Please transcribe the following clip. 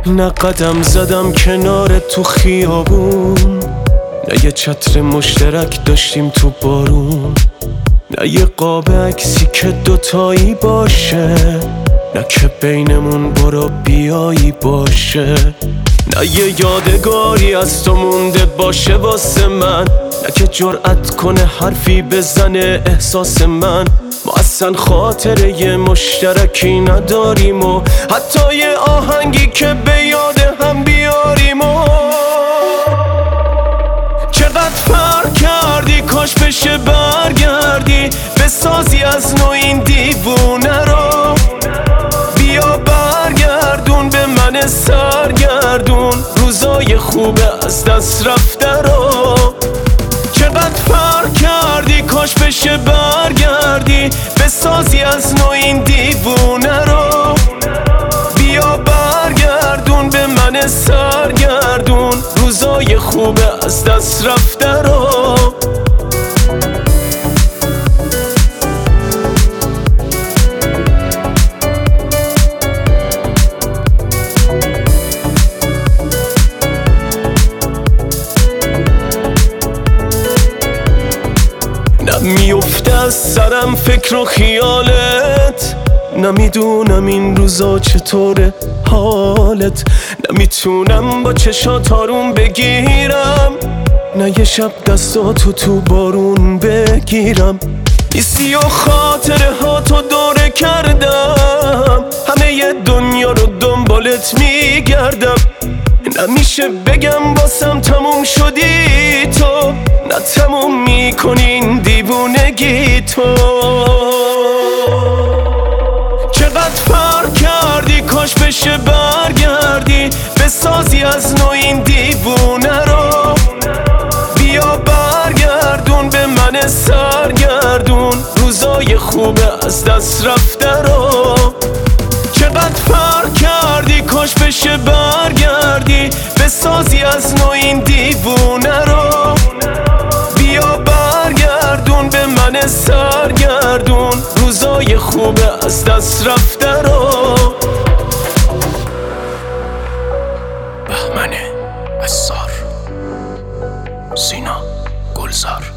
نه قدم زدم کنار تو خیابون، نه یه چتر مشترک داشتیم تو بارون، نه یه قاب عکسی که دوتایی باشه، نه که بینمون برو بیایی باشه، نه یه یادگاری از تو مونده باشه واسه من، نه که جرأت کنه حرفی بزنه احساس من. ما اصلا خاطره یه مشترکی نداریم و حتی یه آهنگی که به یاد هم بیاریم و چقدر فرق کردی، کاش بشه برگردی بسازی از نو این دیوونه رو. بیا برگردون به من سرگردون روزای خوبه از دست رفته رو. چقدر فرق کردی، کاش بشه برگردی بسازی از نو این دیوونه رو. بیا برگردون به من سرگردون روزای خوبه از دست رفته رو. میفته از سرم فکر و خیالت، نمیدونم این روزا چطوره حالت، نمیتونم با چشات آروم بگیرم، نه یه شب دستاتو تو بارون بگیرم. نیستی و خاطره ها تو دوره کردم، همه ی دنیا رو دنبالت میگردم، نمیشه بگم باسم تموم شدی تو، نه تموم میکنین دیوونگی تو. چقدر فرق کردی، کاش بشه برگردی بسازی از نو این دیوونه رو. بیا برگردون به من سرگردون روزای خوبه از دست رفته رو. چقدر فرق کردی، کاش بشه برگردی بسازی از نو این دیوونه رو. بیا برگردون به من سرگردون روزای خوبه از دست رفته رو. بهمن عصار، سینا گلزار.